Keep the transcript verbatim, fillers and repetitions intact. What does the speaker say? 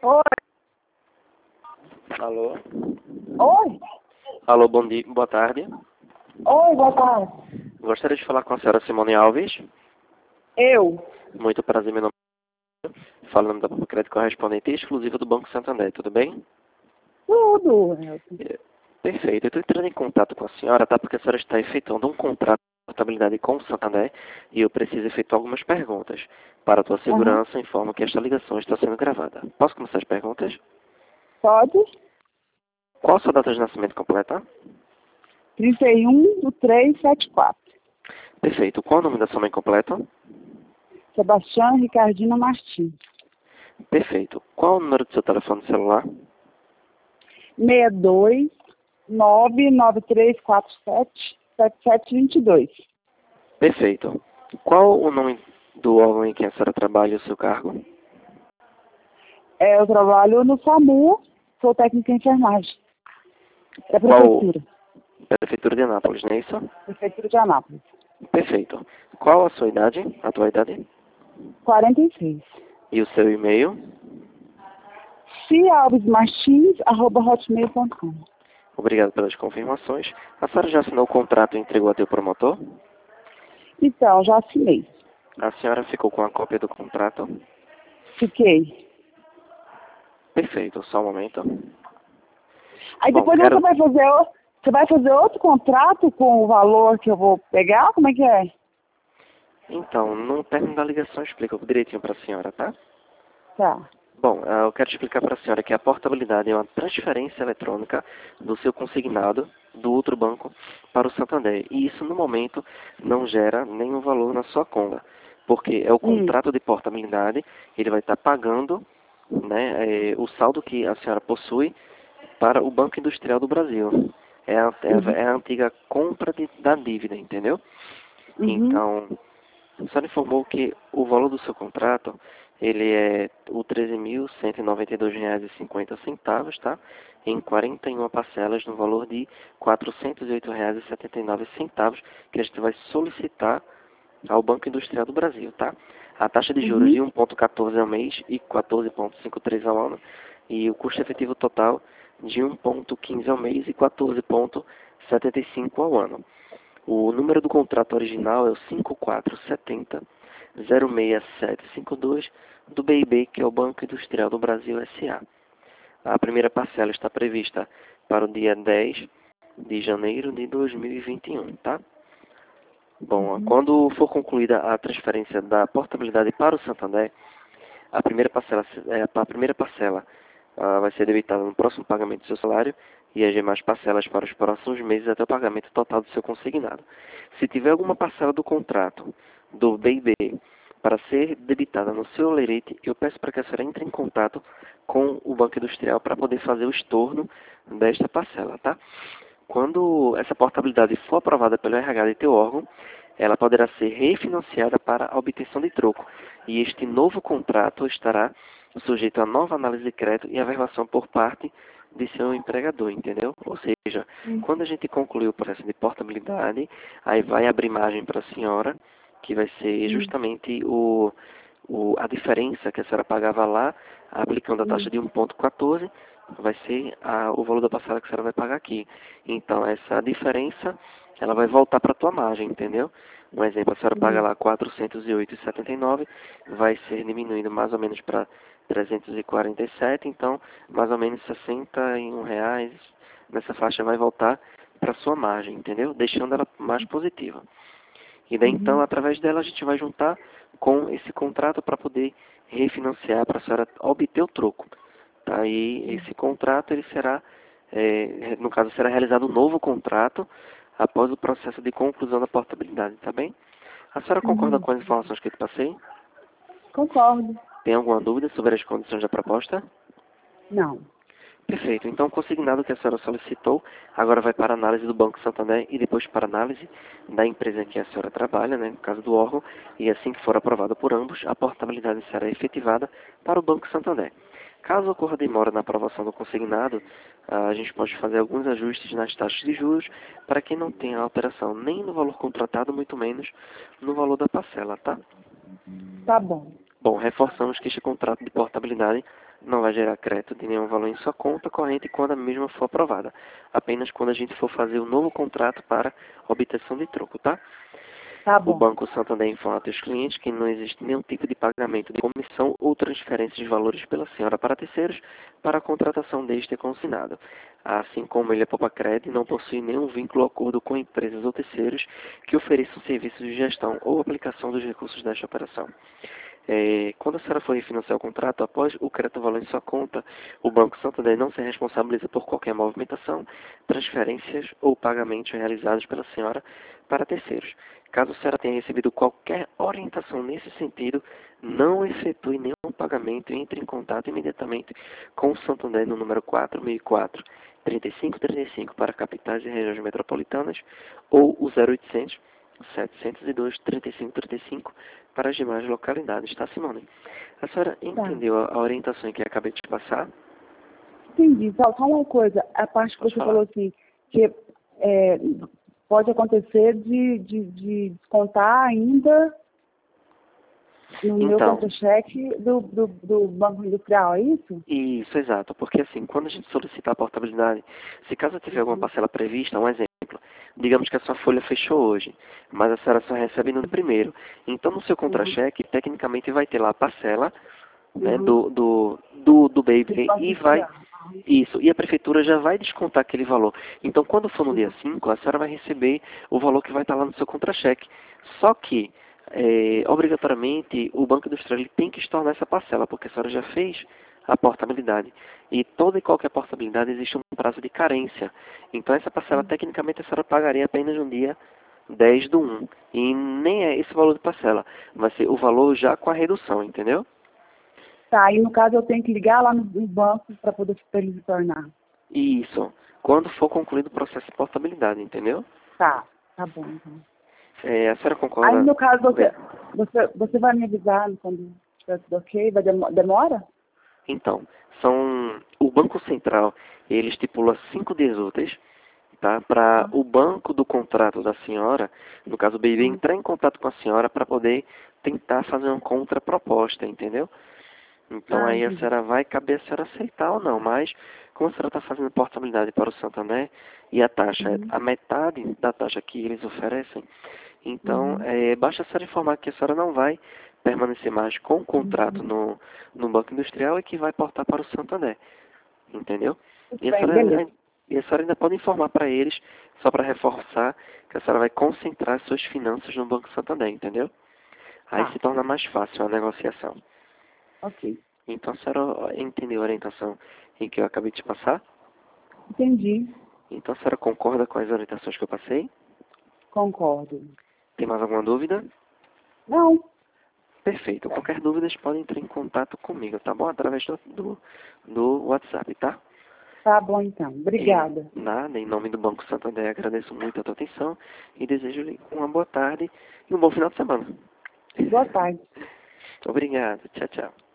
Oi, Alô? oi, Alô, bom dia, boa tarde. oi, boa tarde. Gostaria de falar com a senhora Simone Alves. Eu? Muito prazer, meu nome é... Falando da Papo Crédito Correspondente exclusiva do Banco Santander, tudo bem? Tudo, Nelson. É, Perfeito. Eu estou entrando em contato com a senhora, tá? Porque a senhora está efetuando um contrato de portabilidade com o Santander e eu preciso efetuar algumas perguntas. Para a tua Aham. segurança, informo que esta ligação está sendo gravada. Posso começar as perguntas? Pode? Qual a sua data de nascimento completa? trinta e um do três setenta e quatro. Perfeito. Qual o nome da sua mãe completa? Sebastião Ricardina Martins. Perfeito. Qual o número do seu telefone celular? seis dois nove nove três quatro sete sete sete dois dois. Perfeito. Qual o nome do órgão em que a senhora trabalha e o seu cargo? É, eu trabalho no SAMU, sou técnica em enfermagem. Da Qual? prefeitura. Prefeitura de Anápolis, não é isso? Prefeitura de Anápolis. Perfeito. Qual a sua idade, a tua idade? quarenta e seis. E o seu e-mail? cialvesmartins arroba hotmail ponto com. Obrigado pelas confirmações. A senhora já assinou o contrato e entregou a teu promotor? Então, já assinei. A senhora ficou com a cópia do contrato? Fiquei. Perfeito, só um momento. Aí Bom, depois você quero... vai fazer o- você vai fazer outro contrato com o valor que eu vou pegar? Como é que é? Então, no término da ligação, eu explico direitinho para a senhora, tá? Tá. Bom, eh, eu quero explicar para a senhora que a portabilidade é uma transferência eletrônica do seu consignado do outro banco para o Santander. E isso, no momento, não gera nenhum valor na sua conta, porque é o Hum. contrato de portabilidade, ele vai estar pagando, né, eh, o saldo que a senhora possui para o Banco Industrial do Brasil. É a, é a, Uhum. é a antiga compra de- da dívida, entendeu? Uhum. Então, a senhora informou que o valor do seu contrato, ele é o treze mil cento e noventa e dois reais e cinquenta centavos, tá? Em quarenta e uma parcelas no valor de quatrocentos e oito reais e setenta e nove centavos, que a gente vai solicitar ao Banco Industrial do Brasil, tá? A taxa de juros Uhum. de um vírgula quatorze ao mês e quatorze vírgula cinquenta e três ao ano, e o custo efetivo total de um vírgula quinze ao mês e quatorze vírgula setenta e cinco ao ano. O número do contrato original é o cinco quatro sete zero zero seis sete cinco dois do B I B, que é o Banco Industrial do Brasil S A. A primeira parcela está prevista para o dia dez de janeiro de dois mil e vinte e um, tá? Bom, Uhum. quando for concluída a transferência da portabilidade para o Santander, a primeira parcela, é, a primeira parcela ah, vai ser debitada no próximo pagamento do seu salário e as demais parcelas para os próximos meses até o pagamento total do seu consignado. Se tiver alguma parcela do contrato do B I B para ser debitada no seu lerite, eu peço para que a senhora entre em contato com o Banco Industrial para poder fazer o estorno desta parcela, tá? Quando essa portabilidade for aprovada pelo R H de teu órgão, ela poderá ser refinanciada para a obtenção de troco. E este novo contrato estará sujeito a nova análise de crédito e averbação por parte de seu empregador, entendeu? Ou seja, Uhum. quando a gente concluir o processo de portabilidade, aí vai abrir margem para a senhora, que vai ser Uhum. justamente o, o, a diferença que a senhora pagava lá, aplicando a taxa de um vírgula quatorze, vai ser a, o valor da parcela que a senhora vai pagar aqui. Então, essa diferença, ela vai voltar para a tua margem, entendeu? Um exemplo, a senhora paga Uhum. lá quatrocentos e oito reais e setenta e nove centavos, vai ser diminuindo mais ou menos para trezentos e quarenta e sete, então mais ou menos sessenta e um reais nessa faixa vai voltar para sua margem, entendeu? Deixando ela mais positiva. E daí então, Uhum. através dela, a gente vai juntar com esse contrato para poder refinanciar, para a senhora obter o troco. Tá? E esse contrato, ele será, é, no caso, será realizado um novo contrato após o processo de conclusão da portabilidade, tá bem? A senhora concorda Uhum. com as informações que eu te passei? Concordo. Tem alguma dúvida sobre as condições da proposta? Não. Perfeito. Então, o consignado que a senhora solicitou agora vai para a análise do Banco Santander e depois para a análise da empresa em que a senhora trabalha, né, no caso do órgão, e assim que for aprovado por ambos, a portabilidade será efetivada para o Banco Santander. Caso ocorra demora na aprovação do consignado, a gente pode fazer alguns ajustes nas taxas de juros para que não tenha alteração nem no valor contratado, muito menos no valor da parcela, tá? Tá bom. Bom, reforçamos que este contrato de portabilidade não vai gerar crédito de nenhum valor em sua conta corrente quando a mesma for aprovada. Apenas quando a gente for fazer o novo contrato para obtenção de troco, tá? Tá O bom. Banco Santander informa aos clientes que não existe nenhum tipo de pagamento de comissão ou transferência de valores pela senhora para terceiros para a contratação deste consignado. Assim como ele é Popacred, não possui nenhum vínculo ou acordo com empresas ou terceiros que ofereçam serviços de gestão ou aplicação dos recursos desta operação. É, quando a senhora for refinanciar o contrato, após o crédito valor em sua conta, o Banco Santander não se responsabiliza por qualquer movimentação, transferências ou pagamentos realizados pela senhora para terceiros. Caso a senhora tenha recebido qualquer orientação nesse sentido, não efetue nenhum pagamento e entre em contato imediatamente com o Santander no número quatro mil e quatro, trinta e cinco trinta e cinco para capitais e regiões metropolitanas ou o zero oitocentos, setecentos e dois, trinta e cinco trinta e cinco para as demais localidades, tá, Simone? A senhora entendeu a, a orientação que eu acabei de passar? Entendi. Só, só uma coisa, a parte que Pode você falar. falou assim, que é, pode acontecer de, de, de descontar ainda no meu Então, contra-cheque do, do, do Banco Industrial, é isso? isso, exato. Porque assim, quando a gente solicitar a portabilidade, se caso tiver alguma parcela prevista, um exemplo, digamos que a sua folha fechou hoje, mas a senhora só recebe no primeiro. Então, no seu contra-cheque, tecnicamente vai ter lá a parcela, né, Uhum. do, do, do, do Do baby Banco e vai... Industrial. Isso, e a prefeitura já vai descontar aquele valor. Então, quando for no dia cinco, a senhora vai receber o valor que vai estar lá no seu contra-cheque. Só que, é, obrigatoriamente, o Banco Industrial ele tem que estornar essa parcela, porque a senhora já fez a portabilidade. E toda e qualquer portabilidade existe um prazo de carência. Então, essa parcela, tecnicamente, a senhora pagaria apenas no dia dez do um. E nem é esse valor de parcela. Vai ser o valor já com a redução, entendeu? Tá, aí no caso eu tenho que ligar lá no, no banco para poder pra ele retornar. Isso. Quando for concluído o processo de portabilidade, entendeu? Tá, tá bom então. É, a senhora Aí concorda? no caso você, Bem, você, você vai me avisar quando estiver tudo ok? Vai demo- demora? então, são o Banco Central, ele estipula cinco dias úteis, tá? Para o banco do contrato da senhora, no caso o B B, entrar em contato com a senhora para poder tentar fazer uma contraproposta, entendeu? Então Ah, aí a entendi. senhora vai caber a senhora aceitar ou não, mas como a senhora está fazendo portabilidade para o Santander e a taxa é Uhum. a metade da taxa que eles oferecem, então Uhum. é, basta a senhora informar que a senhora não vai permanecer mais com o contrato no, no Banco Industrial e que vai portar para o Santander, entendeu? Tudo E a bem, senhora, beleza. e a senhora ainda pode informar para eles, só para reforçar, que a senhora vai concentrar suas finanças no Banco Santander, entendeu? Aí Tá, se torna mais fácil a negociação. ok. Então a senhora entendeu a orientação em que eu acabei de passar? Entendi. Então a senhora concorda com as orientações que eu passei? Concordo. Tem mais alguma dúvida? Não, Perfeito. Qualquer dúvida, podem entrar em contato comigo, tá bom? Através do, do, do WhatsApp, tá? tá bom então. Em Obrigada. nada, em nome do Banco Santander, agradeço muito a tua atenção e desejo-lhe uma boa tarde e um bom final de semana. Boa tarde. Obrigado. Tchau, tchau.